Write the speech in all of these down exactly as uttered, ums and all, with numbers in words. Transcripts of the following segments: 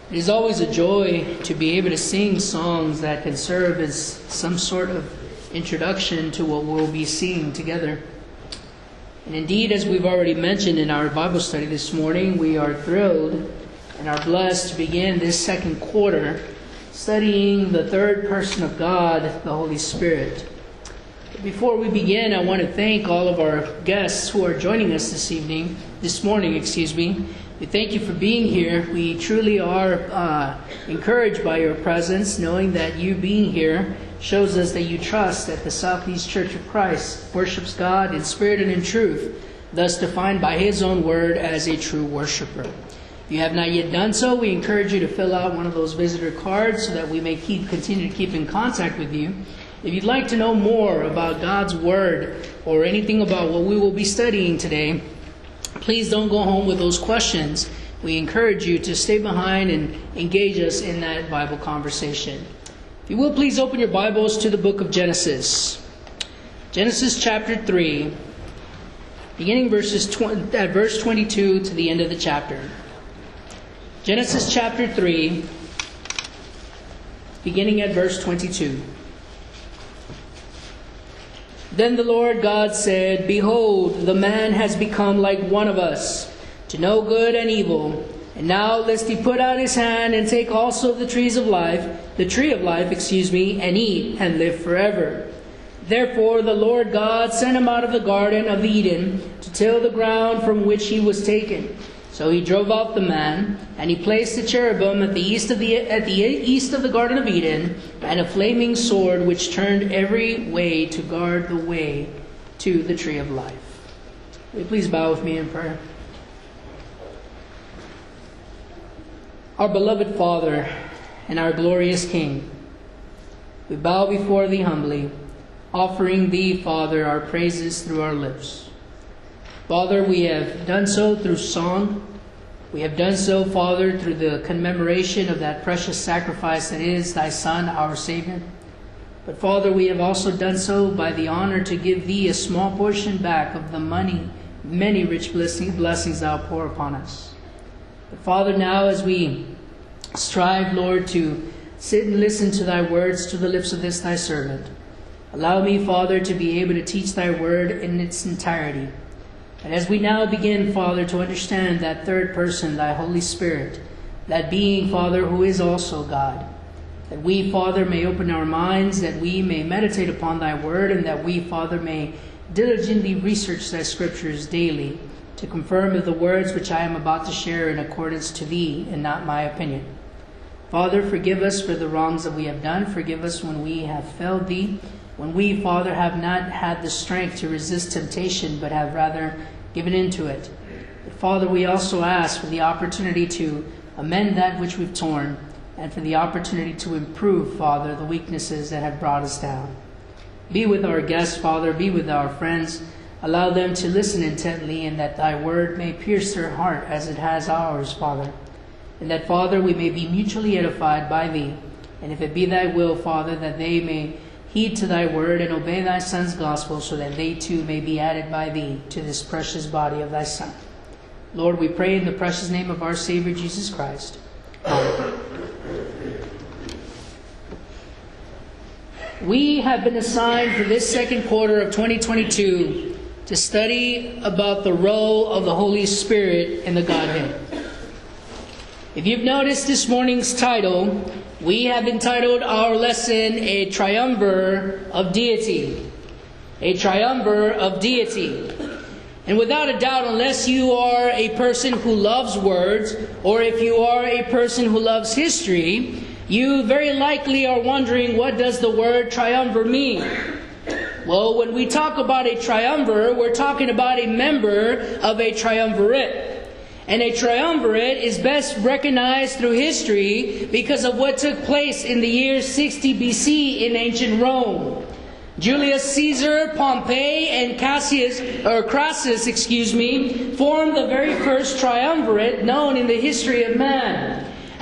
It is always a joy to be able to sing songs that can serve as some sort of introduction to what we'll be seeing together. And indeed, as we've already mentioned in our Bible study this morning, we are thrilled and are blessed to begin this second quarter studying the third person of God, the Holy Spirit. But before we begin, I want to thank all of our guests who are joining us this evening, this morning, excuse me. We thank you for being here. We truly are uh, encouraged by your presence, knowing that you being here shows us that you trust that the Southeast Church of Christ worships God in spirit and in truth, thus defined by His own word as a true worshiper. If you have not yet done so, we encourage you to fill out one of those visitor cards so that we may keep, continue to keep in contact with you. If you'd like to know more about God's word or anything about what we will be studying today, please don't go home with those questions. We encourage you to stay behind and engage us in that Bible conversation. If you will, please open your Bibles to the book of Genesis. Genesis chapter three, beginning verses tw- at verse twenty-two to the end of the chapter. Genesis chapter three, beginning at verse twenty-two. Then the Lord God said, Behold, the man has become like one of us, to know good and evil. And now lest he put out his hand and take also of the trees of life, the tree of life, excuse me, and eat and live forever. Therefore the Lord God sent him out of the garden of Eden to till the ground from which he was taken. So he drove out the man, and he placed the cherubim at the east of the at the east of the Garden of Eden, and a flaming sword which turned every way to guard the way to the tree of life. Will you please bow with me in prayer? Our beloved Father and our glorious King, we bow before Thee humbly, offering Thee, Father, our praises through our lips. Father, we have done so through song. We have done so, Father, through the commemoration of that precious sacrifice that is Thy Son, our Savior. But, Father, we have also done so by the honor to give Thee a small portion back of the money, many rich blessings Thou pour upon us. But, Father, now as we strive, Lord, to sit and listen to Thy words to the lips of this Thy servant, allow me, Father, to be able to teach Thy word in its entirety. And as we now begin, Father, to understand that third person, Thy Holy Spirit, that being, Father, who is also God, that we, Father, may open our minds, that we may meditate upon Thy word, and that we, Father, may diligently research Thy scriptures daily to confirm if the words which I am about to share in accordance to Thee and not my opinion. Father, forgive us for the wrongs that we have done. Forgive us when we have failed Thee, when we, Father, have not had the strength to resist temptation, but have rather given into it. But Father, we also ask for the opportunity to amend that which we've torn, and for the opportunity to improve, Father, the weaknesses that have brought us down. Be with our guests, Father. Be with our friends. Allow them to listen intently, and that Thy word may pierce their heart as it has ours, Father. And that, Father, we may be mutually edified by Thee. And if it be Thy will, Father, that they may heed to Thy word and obey Thy Son's gospel, so that they too may be added by Thee to this precious body of Thy Son. Lord, we pray in the precious name of our Savior Jesus Christ. Amen. We have been assigned for this second quarter of twenty twenty-two to study about the role of the Holy Spirit in the Godhead. If you've noticed this morning's title, we have entitled our lesson, A Triumvir of Deity. A Triumvir of Deity. And without a doubt, unless you are a person who loves words, or if you are a person who loves history, you very likely are wondering, what does the word triumvir mean? Well, when we talk about a triumvir, we're talking about a member of a triumvirate. And a triumvirate is best recognized through history because of what took place in the year sixty B C in ancient Rome. Julius Caesar, Pompey, and Cassius, or Crassus, excuse me, formed the very first triumvirate known in the history of man.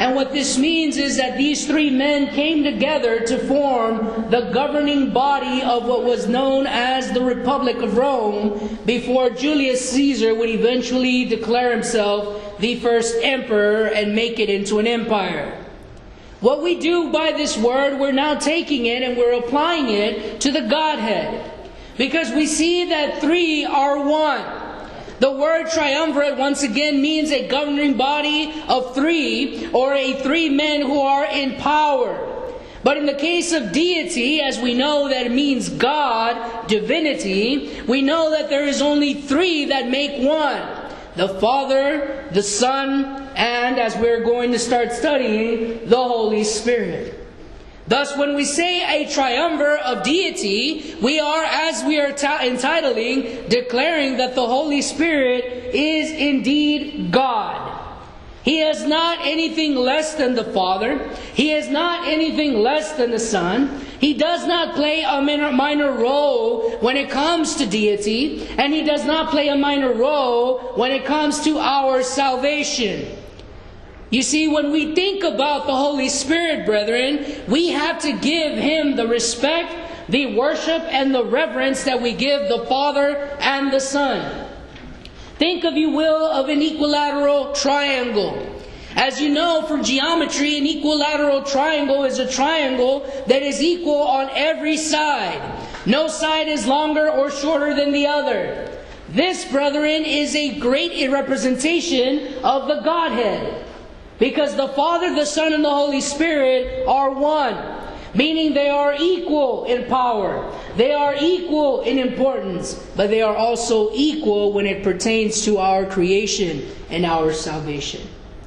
And what this means is that these three men came together to form the governing body of what was known as the Republic of Rome before Julius Caesar would eventually declare himself the first emperor and make it into an empire. What we do by this word, we're now taking it and we're applying it to the Godhead. Because we see that three are one. The word triumvirate once again means a governing body of three, or a three men who are in power. But in the case of deity, as we know that it means God, divinity, we know that there is only three that make one. The Father, the Son, and, as we're going to start studying, the Holy Spirit. Thus, when we say a triumvirate of deity, we are, as we are t- entitling, declaring that the Holy Spirit is indeed God. He is not anything less than the Father. He is not anything less than the Son. He does not play a minor, minor role when it comes to deity, and He does not play a minor role when it comes to our salvation. You see, when we think about the Holy Spirit, brethren, we have to give Him the respect, the worship, and the reverence that we give the Father and the Son. Think, if you will, of an equilateral triangle. As you know from geometry, an equilateral triangle is a triangle that is equal on every side. No side is longer or shorter than the other. This, brethren, is a great representation of the Godhead. Because the Father, the Son, and the Holy Spirit are one. Meaning they are equal in power. They are equal in importance. But they are also equal when it pertains to our creation and our salvation.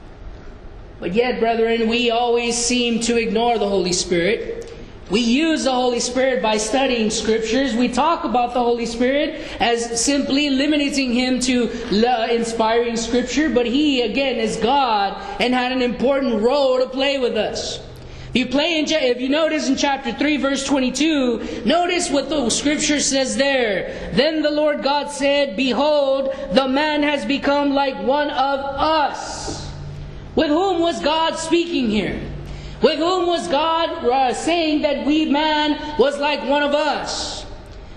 But yet, brethren, we always seem to ignore the Holy Spirit. We use the Holy Spirit by studying Scriptures. We talk about the Holy Spirit as simply limiting Him to inspiring Scripture. But He, again, is God and had an important role to play with us. If you, play in, if you notice in chapter three, verse twenty-two, notice what the Scripture says there. Then the Lord God said, "Behold, the man has become like one of us." With whom was God speaking here? With whom was God uh, saying that we, man, was like one of us?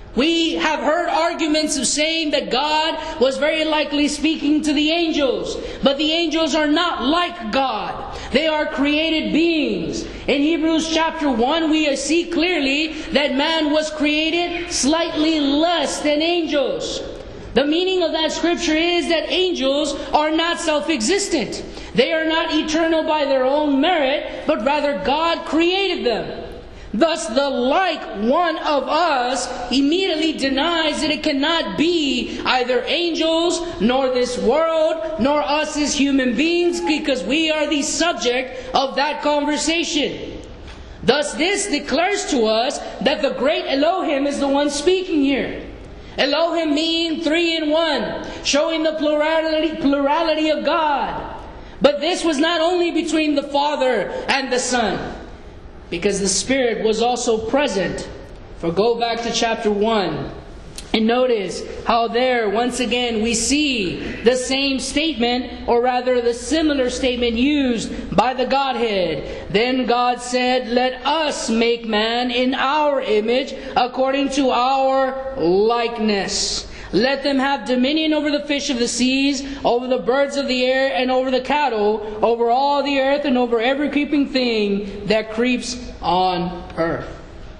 We have heard arguments of saying that God was very likely speaking to the angels. But the angels are not like God. They are created beings. In Hebrews chapter one, we see clearly that man was created slightly less than angels. The meaning of that scripture is that angels are not self-existent. They are not eternal by their own merit, but rather God created them. Thus, the like one of us immediately denies that it cannot be either angels, nor this world, nor us as human beings, because we are the subject of that conversation. Thus, this declares to us that the great Elohim is the one speaking here. Elohim means three in one, showing the plurality, plurality of God. But this was not only between the Father and the Son, because the Spirit was also present. For go back to chapter one and notice how there, once again, we see the same statement, or rather the similar statement used by the Godhead. Then God said, "Let us make man in our image, according to our likeness. Let them have dominion over the fish of the seas, over the birds of the air, and over the cattle, over all the earth, and over every creeping thing that creeps on earth."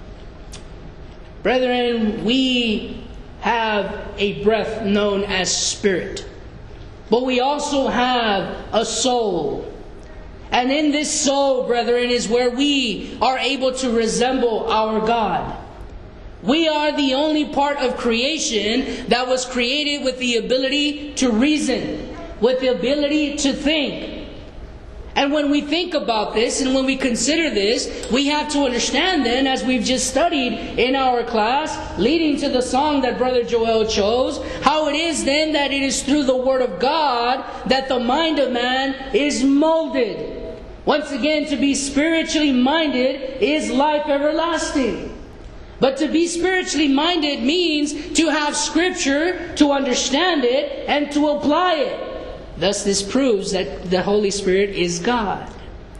Brethren, we have a breath known as spirit. But we also have a soul. And in this soul, brethren, is where we are able to resemble our God. We are the only part of creation that was created with the ability to reason, with the ability to think. And when we think about this and when we consider this, we have to understand then, as we've just studied in our class, leading to the song that Brother Joel chose, how it is then that it is through the Word of God that the mind of man is molded. Once again, to be spiritually minded is life everlasting. But to be spiritually minded means to have Scripture, to understand it, and to apply it. Thus this proves that the Holy Spirit is God.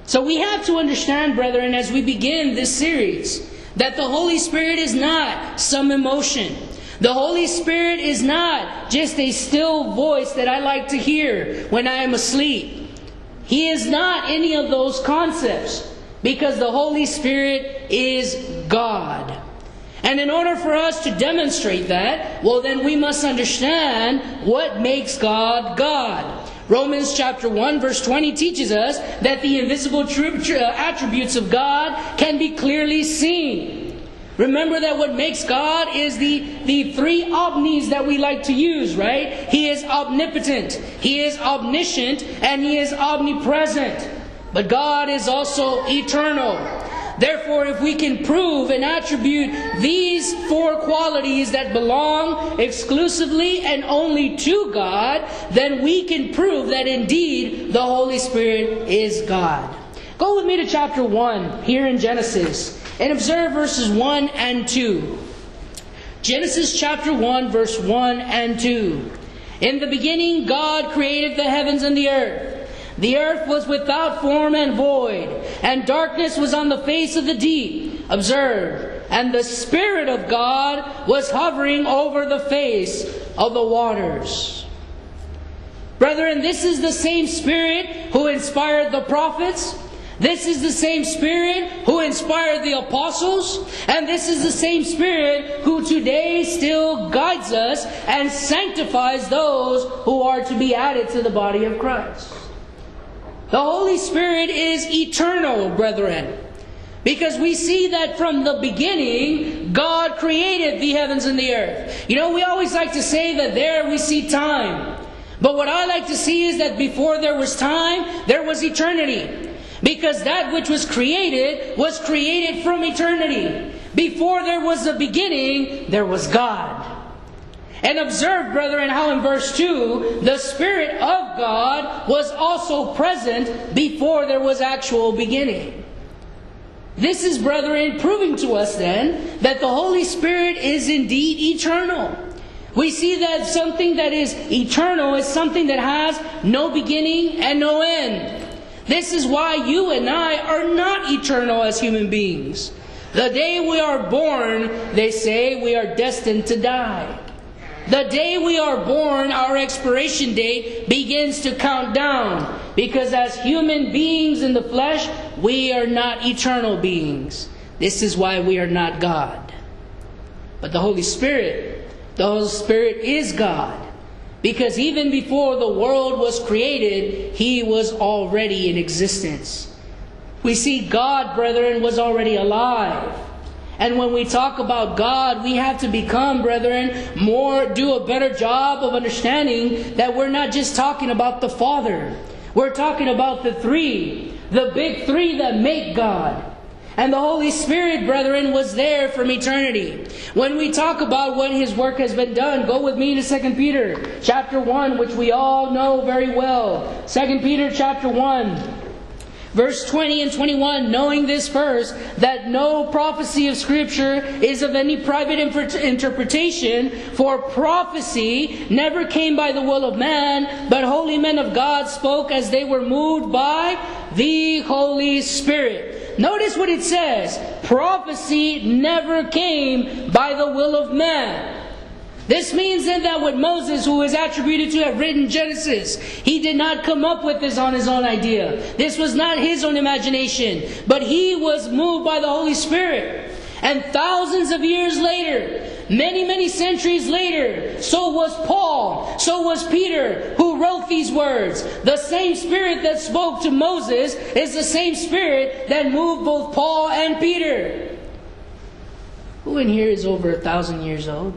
So we have to understand, brethren, as we begin this series, that the Holy Spirit is not some emotion. The Holy Spirit is not just a still voice that I like to hear when I am asleep. He is not any of those concepts, because the Holy Spirit is God. And in order for us to demonstrate that, well, then we must understand what makes God God. Romans chapter one verse twenty teaches us that the invisible tr- tr- attributes of God can be clearly seen. Remember that what makes God is the, the three omnis that we like to use, right? He is omnipotent, He is omniscient, and He is omnipresent. But God is also eternal. Therefore, if we can prove and attribute these four qualities that belong exclusively and only to God, then we can prove that indeed the Holy Spirit is God. Go with me to chapter one here in Genesis and observe verses one and two. Genesis chapter one, verse one and two. In the beginning, God created the heavens and the earth. The earth was without form and void, and darkness was on the face of the deep. Observe, and the Spirit of God was hovering over the face of the waters. Brethren, this is the same Spirit who inspired the prophets. This is the same Spirit who inspired the apostles. And this is the same Spirit who today still guides us and sanctifies those who are to be added to the body of Christ. The Holy Spirit is eternal, brethren, because we see that from the beginning, God created the heavens and the earth. You know, we always like to say that there we see time. But what I like to see is that before there was time, there was eternity. Because that which was created was created from eternity. Before there was a beginning, there was God. And observe, brethren, how in verse two, the Spirit of God was also present before there was actual beginning. This is, brethren, proving to us then that the Holy Spirit is indeed eternal. We see that something that is eternal is something that has no beginning and no end. This is why you and I are not eternal as human beings. The day we are born, they say, we are destined to die. The day we are born, our expiration date begins to count down. Because as human beings in the flesh, we are not eternal beings. This is why we are not God. But the Holy Spirit, the Holy Spirit is God. Because even before the world was created, He was already in existence. We see God, brethren, was already alive. And when we talk about God, we have to become, brethren, more, do a better job of understanding that we're not just talking about the Father. We're talking about the three, the big three that make God. And the Holy Spirit, brethren, was there from eternity. When we talk about when His work has been done, go with me to Second Peter chapter one, which we all know very well. Second Peter chapter one. Verse twenty and twenty-one, knowing this first, that no prophecy of Scripture is of any private interpretation, for prophecy never came by the will of man, but holy men of God spoke as they were moved by the Holy Spirit. Notice what it says, prophecy never came by the will of man. This means then that what Moses, who is attributed to have written Genesis, he did not come up with this on his own idea. This was not his own imagination, but he was moved by the Holy Spirit. And thousands of years later, many, many centuries later, so was Paul, so was Peter, who wrote these words. The same Spirit that spoke to Moses is the same Spirit that moved both Paul and Peter. Who in here is over a thousand years old?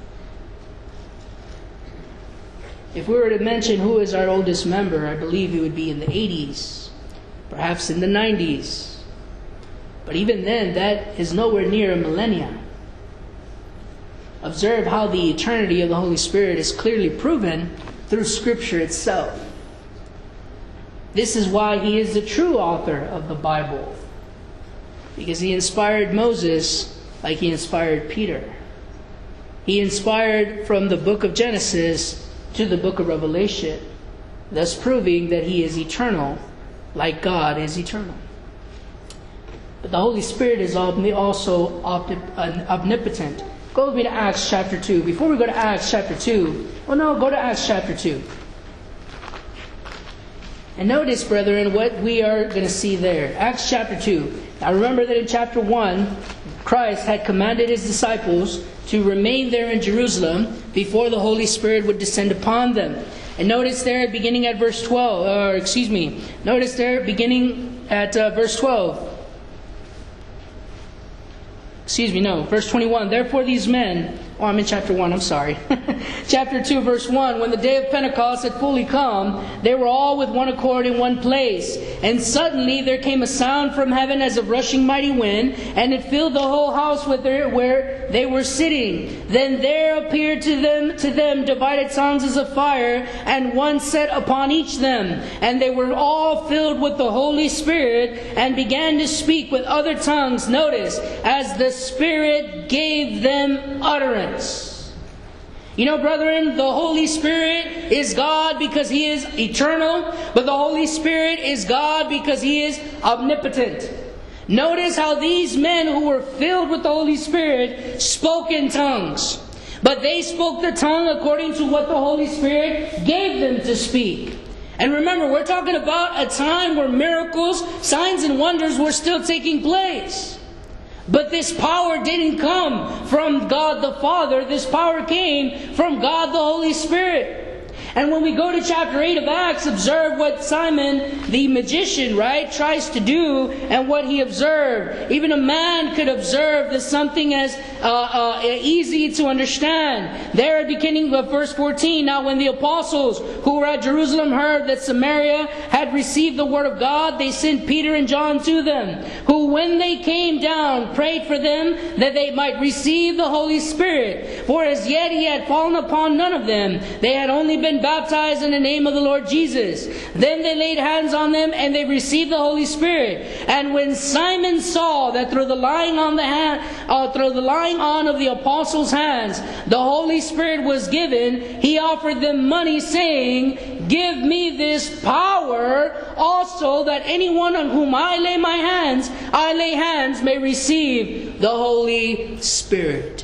If we were to mention who is our oldest member, I believe it would be in the eighties, perhaps in the nineties. But even then, that is nowhere near a millennia. Observe how the eternity of the Holy Spirit is clearly proven through Scripture itself. This is why He is the true author of the Bible. Because He inspired Moses like He inspired Peter. He inspired from the book of Genesis to the book of Revelation, thus proving that He is eternal like God is eternal. But the Holy Spirit is also omnipotent. Go with me to Acts chapter two. Before we go to Acts chapter two, well no, go to Acts chapter two. And notice, brethren, what we are going to see there. Acts chapter two. Now remember that in chapter one, Christ had commanded His disciples to remain there in Jerusalem before the Holy Spirit would descend upon them. And notice there, beginning at verse twelve, or excuse me, notice there, beginning at uh, verse twelve. Excuse me, no, verse twenty-one. Therefore these men, oh, I'm in chapter one, I'm sorry. Chapter two, verse one. When the day of Pentecost had fully come, they were all with one accord in one place. And suddenly there came a sound from heaven as of rushing mighty wind, and it filled the whole house with their, where they were sitting. Then there appeared to them to them divided tongues as of fire, and one set upon each them. And they were all filled with the Holy Spirit, and began to speak with other tongues. Notice, as the Spirit gave them utterance. You know, brethren, the Holy Spirit is God because He is eternal, but the Holy Spirit is God because He is omnipotent. Notice how these men who were filled with the Holy Spirit spoke in tongues. But they spoke the tongue according to what the Holy Spirit gave them to speak. And remember, we're talking about a time where miracles, signs and wonders were still taking place. But this power didn't come from God the Father. This power came from God the Holy Spirit. And when we go to chapter eight of Acts, observe what Simon the magician, right, tries to do and what he observed. Even a man could observe this something as uh, uh, easy to understand. There at the beginning of verse fourteen, now when the apostles who were at Jerusalem heard that Samaria had received the word of God, they sent Peter and John to them, who when they came down prayed for them that they might receive the Holy Spirit. For as yet He had fallen upon none of them. They had only been baptized in the name of the Lord Jesus. Then they laid hands on them and they received the Holy Spirit. And when Simon saw that through the lying on the hand, uh, through the lying on of the apostles' hands, the Holy Spirit was given, he offered them money, saying, "Give me this power also, that anyone on whom I lay my hands, I lay hands, may receive the Holy Spirit."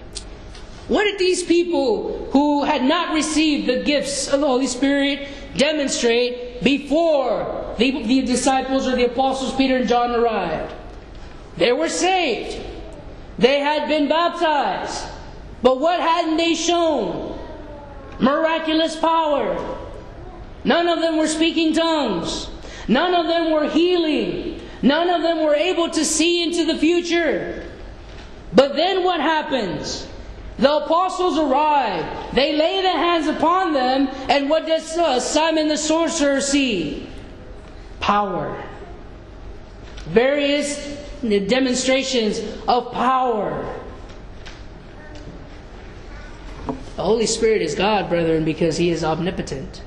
What did these people who had not received the gifts of the Holy Spirit demonstrate before the, the disciples or the apostles Peter and John arrived? They were saved. They had been baptized. But what hadn't they shown? Miraculous power. None of them were speaking tongues. None of them were healing. None of them were able to see into the future. But then what happens? The apostles arrive. They lay their hands upon them. And what does uh, Simon the sorcerer see? Power. Various demonstrations of power. The Holy Spirit is God, brethren, because He is omnipotent.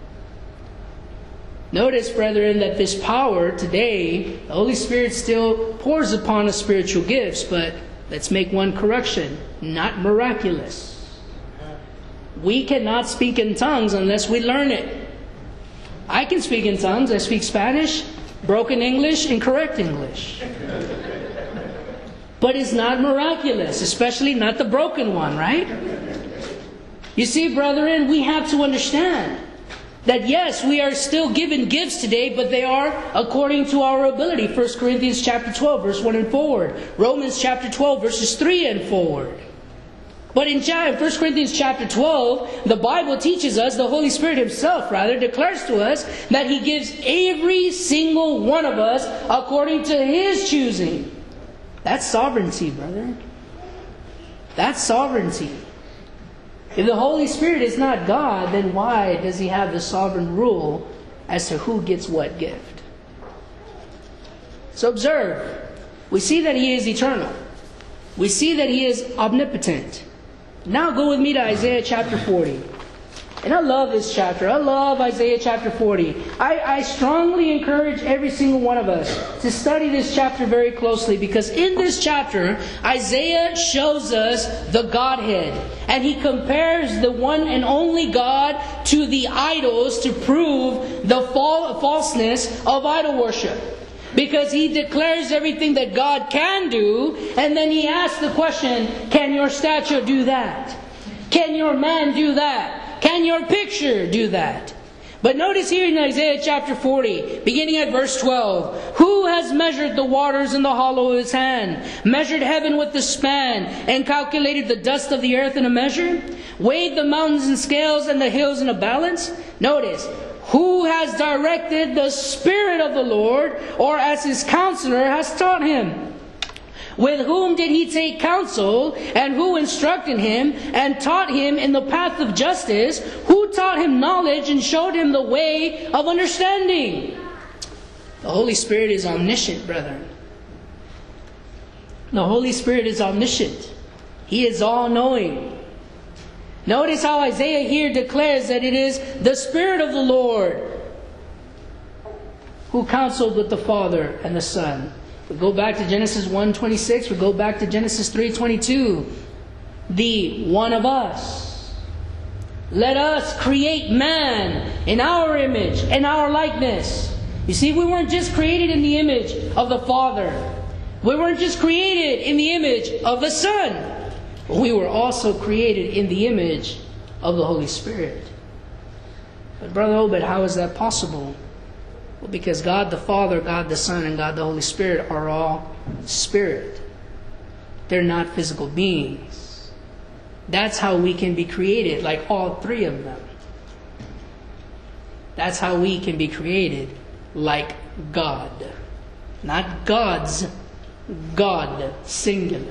Notice, brethren, that this power today, the Holy Spirit still pours upon us spiritual gifts, but let's make one correction. Not miraculous. We cannot speak in tongues unless we learn it. I can speak in tongues. I speak Spanish, broken English, and correct English. But it's not miraculous, especially not the broken one, right? You see, brethren, we have to understand that yes, we are still given gifts today, but they are according to our ability. First Corinthians chapter twelve, verse one and forward. Romans chapter twelve, verses three and forward. But in First Corinthians chapter twelve, the Bible teaches us, the Holy Spirit Himself rather, declares to us that He gives every single one of us according to His choosing. That's sovereignty, brother. That's sovereignty. If the Holy Spirit is not God, then why does He have the sovereign rule as to who gets what gift? So observe. We see that He is eternal. We see that He is omnipotent. Now go with me to Isaiah chapter forty. And I love this chapter. I love Isaiah chapter forty. I, I strongly encourage every single one of us to study this chapter very closely, because in this chapter, Isaiah shows us the Godhead. And he compares the one and only God to the idols to prove the fal- falseness of idol worship. Because he declares everything that God can do, and then he asks the question, can your statue do that? Can your man do that? Can your picture do that? But notice here in Isaiah chapter forty, beginning at verse twelve, who has measured the waters in the hollow of his hand, measured heaven with the span, and calculated the dust of the earth in a measure, weighed the mountains in scales and the hills in a balance? Notice, who has directed the Spirit of the Lord, or as his counselor has taught him? With whom did he take counsel, and who instructed him, and taught him in the path of justice? Who taught him knowledge, and showed him the way of understanding? The Holy Spirit is omniscient, brethren. The Holy Spirit is omniscient. He is all-knowing. Notice how Isaiah here declares that it is the Spirit of the Lord who counseled with the Father and the Son. We go back to Genesis one twenty-six. We go back to Genesis three twenty-two. The one of us. Let us create man in our image and our likeness. You see, we weren't just created in the image of the Father. We weren't just created in the image of the Son. We were also created in the image of the Holy Spirit. But Brother Obed, how is that possible? Well, because God the Father, God the Son, and God the Holy Spirit are all spirit. They're not physical beings. That's how we can be created, like all three of them. That's how we can be created, like God. Not gods, God, singular.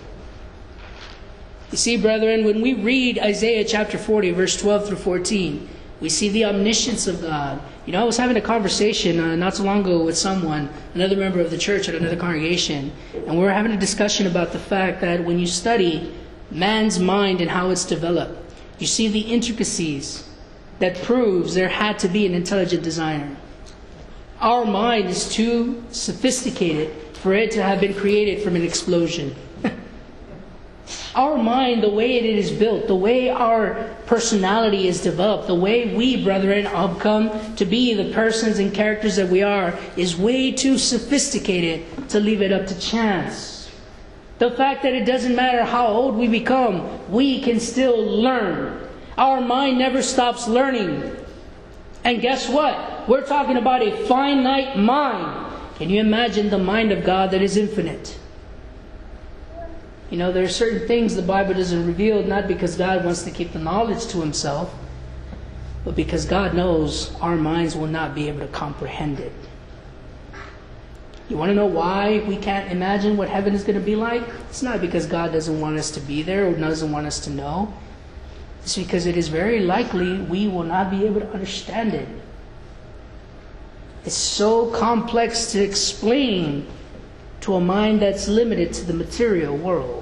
You see, brethren, when we read Isaiah chapter forty, verse twelve through fourteen, we see the omniscience of God. You know, I was having a conversation uh, not so long ago with someone, another member of the church at another congregation, and we were having a discussion about the fact that when you study man's mind and how it's developed, you see the intricacies that proves there had to be an intelligent designer. Our mind is too sophisticated for it to have been created from an explosion. Our mind, the way it is built, the way our personality is developed, the way we, brethren, have come to be the persons and characters that we are, is way too sophisticated to leave it up to chance. The fact that it doesn't matter how old we become, we can still learn. Our mind never stops learning. And guess what? We're talking about a finite mind. Can you imagine the mind of God that is infinite? You know, there are certain things the Bible doesn't reveal, not because God wants to keep the knowledge to himself, but because God knows our minds will not be able to comprehend it. You want to know why we can't imagine what heaven is going to be like? It's not because God doesn't want us to be there or doesn't want us to know. It's because it is very likely we will not be able to understand it. It's so complex to explain to a mind that's limited to the material world.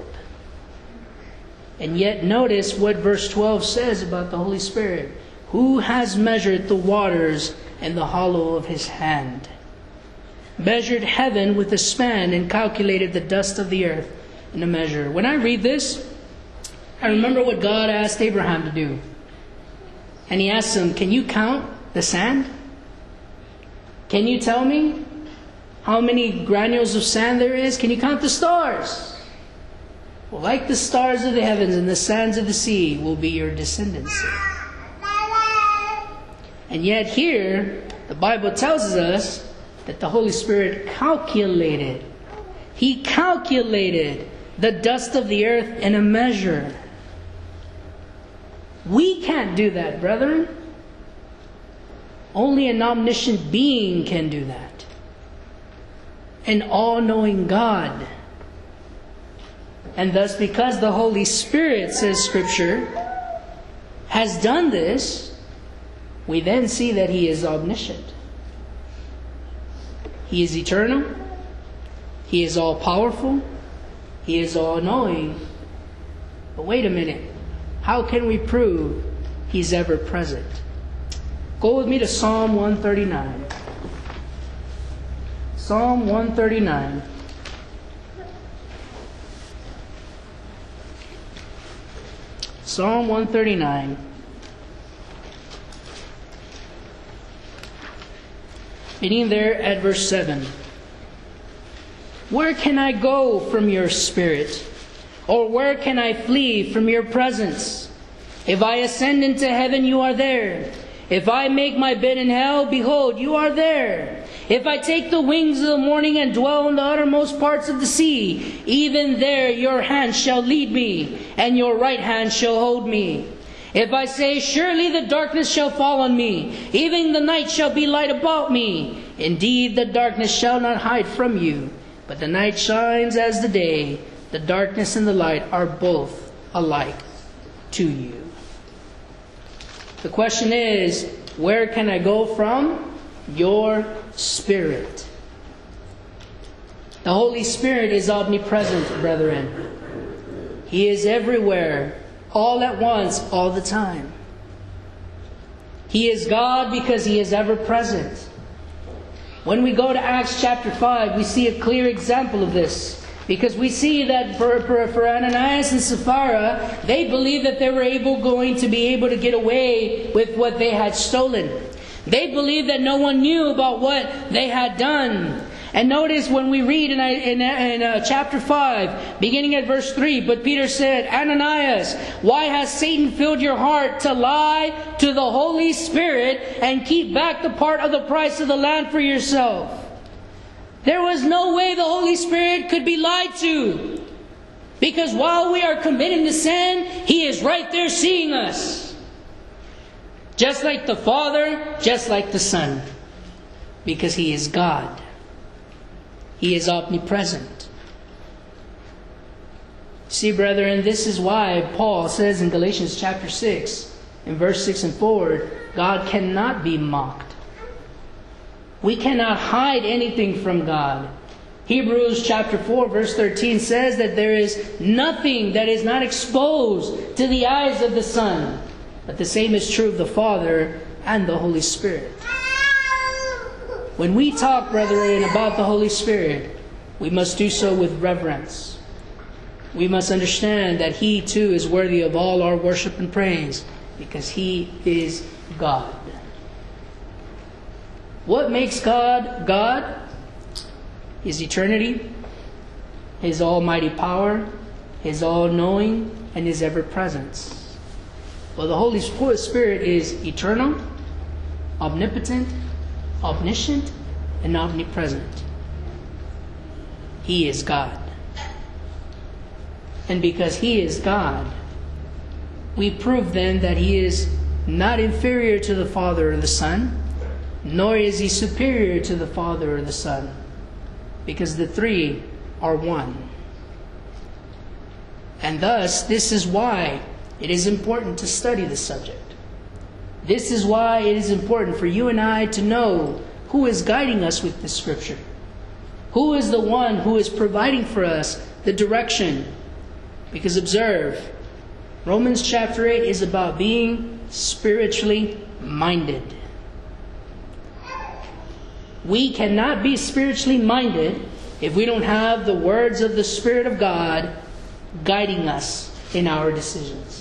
And yet notice what verse twelve says about the Holy Spirit. Who has measured the waters in the hollow of his hand? Measured heaven with a span and calculated the dust of the earth in a measure. When I read this, I remember what God asked Abraham to do. And he asked him, can you count the sand? Can you tell me how many granules of sand there is? Can you count the stars? Well, like the stars of the heavens and the sands of the sea will be your descendants. And yet here, the Bible tells us that the Holy Spirit calculated. He calculated the dust of the earth in a measure. We can't do that, brethren. Only an omniscient being can do that. An all-knowing God. And thus, because the Holy Spirit, says Scripture, has done this, we then see that He is omniscient. He is eternal. He is all-powerful. He is all-knowing. But wait a minute. How can we prove He's ever present. Go with me to Psalm one thirty-nine. Psalm one thirty-nine. Psalm one thirty-nine. Beginning there at verse seven. Where can I go from your spirit? Or where can I flee from your presence? If I ascend into heaven, you are there. If I make my bed in hell, behold, you are there. If I take the wings of the morning and dwell in the uttermost parts of the sea, even there your hand shall lead me, and your right hand shall hold me. If I say, surely the darkness shall fall on me, even the night shall be light about me. Indeed, the darkness shall not hide from you, but the night shines as the day. The darkness and the light are both alike to you. The question is, where can I go from? Your Spirit. The Holy Spirit is omnipresent, brethren. He is everywhere, all at once, all the time. He is God because He is ever present. When we go to Acts chapter five, we see a clear example of this. Because we see that for, for, for Ananias and Sapphira, they believed that they were able going to be able to get away with what they had stolen. They believed that no one knew about what they had done. And notice when we read in, in, in uh, chapter five, beginning at verse three, but Peter said, Ananias, why has Satan filled your heart to lie to the Holy Spirit and keep back the part of the price of the land for yourself? There was no way the Holy Spirit could be lied to. Because while we are committing the sin, He is right there seeing us. Just like the Father, just like the Son. Because He is God. He is omnipresent. See, brethren, this is why Paul says in Galatians chapter six, in verse six and forward, God cannot be mocked. We cannot hide anything from God. Hebrews chapter four verse thirteen says that there is nothing that is not exposed to the eyes of the Son. But the same is true of the Father and the Holy Spirit. When we talk, brethren, about the Holy Spirit, we must do so with reverence. We must understand that He too is worthy of all our worship and praise because He is God. What makes God God? His eternity, His almighty power, His all-knowing, and His ever-presence. Well, the Holy Spirit is eternal, omnipotent, omniscient, and omnipresent. He is God. And because He is God, we prove then that He is not inferior to the Father or the Son, nor is He superior to the Father or the Son, because the three are one. And thus, this is why it is important to study the subject. This is why it is important for you and I to know who is guiding us with this Scripture. Who is the one who is providing for us the direction? Because observe, Romans chapter eight is about being spiritually minded. We cannot be spiritually minded if we don't have the words of the Spirit of God guiding us in our decisions.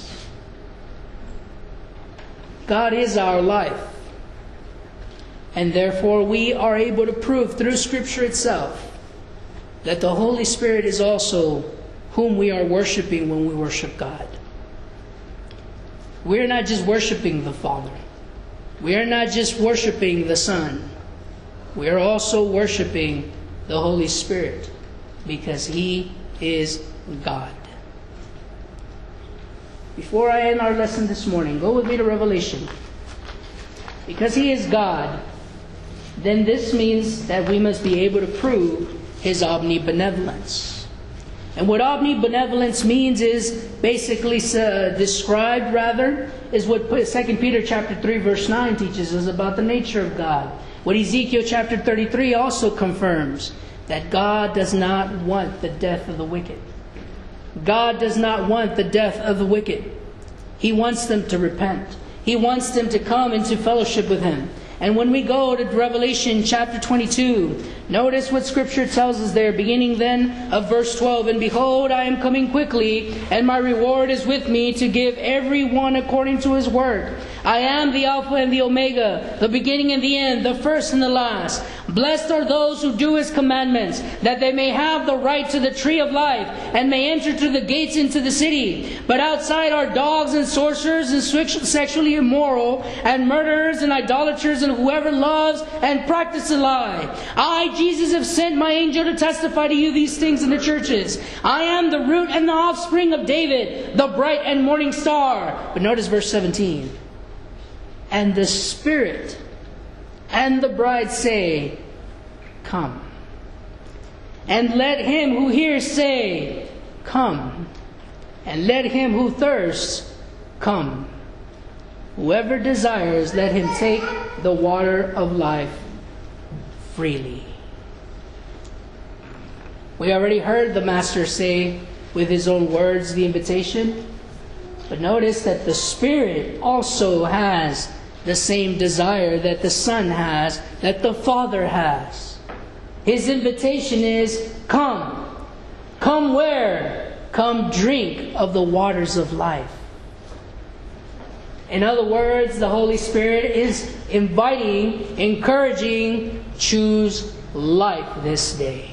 God is our life. And therefore we are able to prove through Scripture itself that the Holy Spirit is also whom we are worshiping when we worship God. We are not just worshiping the Father. We are not just worshiping the Son. We are also worshiping the Holy Spirit because He is God. Before I end our lesson this morning, go with me to Revelation. Because He is God, then this means that we must be able to prove His omnibenevolence. And what omnibenevolence means is basically uh, described, rather, is what Second Peter chapter three verse nine teaches us about the nature of God. What Ezekiel chapter thirty-three also confirms, that God does not want the death of the wicked. God does not want the death of the wicked. He wants them to repent. He wants them to come into fellowship with Him. And when we go to Revelation chapter twenty-two, notice what Scripture tells us there, beginning then of verse twelve. And behold, I am coming quickly, and my reward is with me to give every one according to his work. I am the Alpha and the Omega, the beginning and the end, the first and the last. Blessed are those who do His commandments, that they may have the right to the tree of life, and may enter through the gates into the city. But outside are dogs and sorcerers and sexually immoral, and murderers and idolaters, and whoever loves and practices a lie. I, Jesus, have sent my angel to testify to you these things in the churches. I am the root and the offspring of David, the bright and morning star. But notice verse seventeen. And the Spirit and the bride say, Come. And let him who hears say, Come. And let him who thirsts come. Whoever desires, let him take the water of life freely. We already heard the Master say with His own words the invitation. But notice that the Spirit also has the same desire that the Son has, that the Father has. His invitation is, Come. Come where? Come drink of the waters of life. In other words, the Holy Spirit is inviting, encouraging, choose life this day.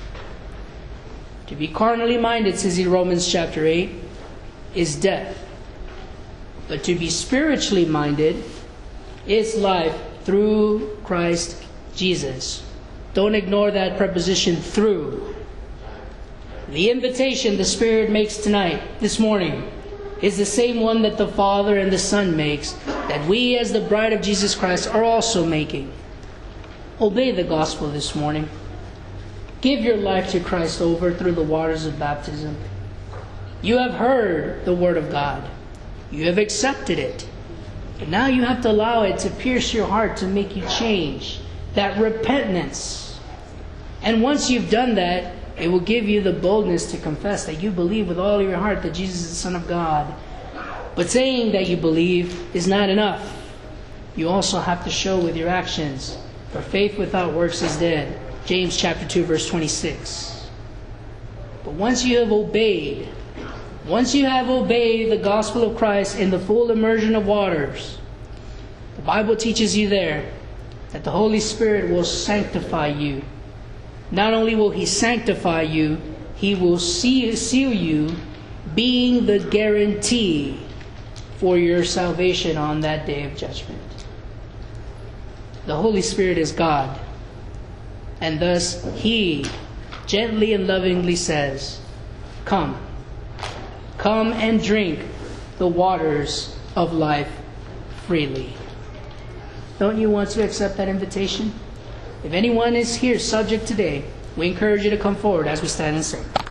To be carnally minded, says in Romans chapter eight, is death. But to be spiritually minded is life through Christ Jesus. Don't ignore that preposition, through. The invitation the Spirit makes tonight, this morning, is the same one that the Father and the Son makes, that we as the bride of Jesus Christ are also making. Obey the gospel this morning. Give your life to Christ over through the waters of baptism. You have heard the Word of God. You have accepted it. But now you have to allow it to pierce your heart to make you change. That repentance. And once you've done that, it will give you the boldness to confess that you believe with all your heart that Jesus is the Son of God. But saying that you believe is not enough. You also have to show with your actions. For faith without works is dead. James chapter two verse twenty-six. But once you have obeyed, once you have obeyed the gospel of Christ in the full immersion of waters, the Bible teaches you there that the Holy Spirit will sanctify you. Not only will He sanctify you, He will seal you, being the guarantee for your salvation on that day of judgment. The Holy Spirit is God, and thus He gently and lovingly says, Come. Come and drink the waters of life freely. Don't you want to accept that invitation? If anyone is here subject today, we encourage you to come forward as we stand and sing.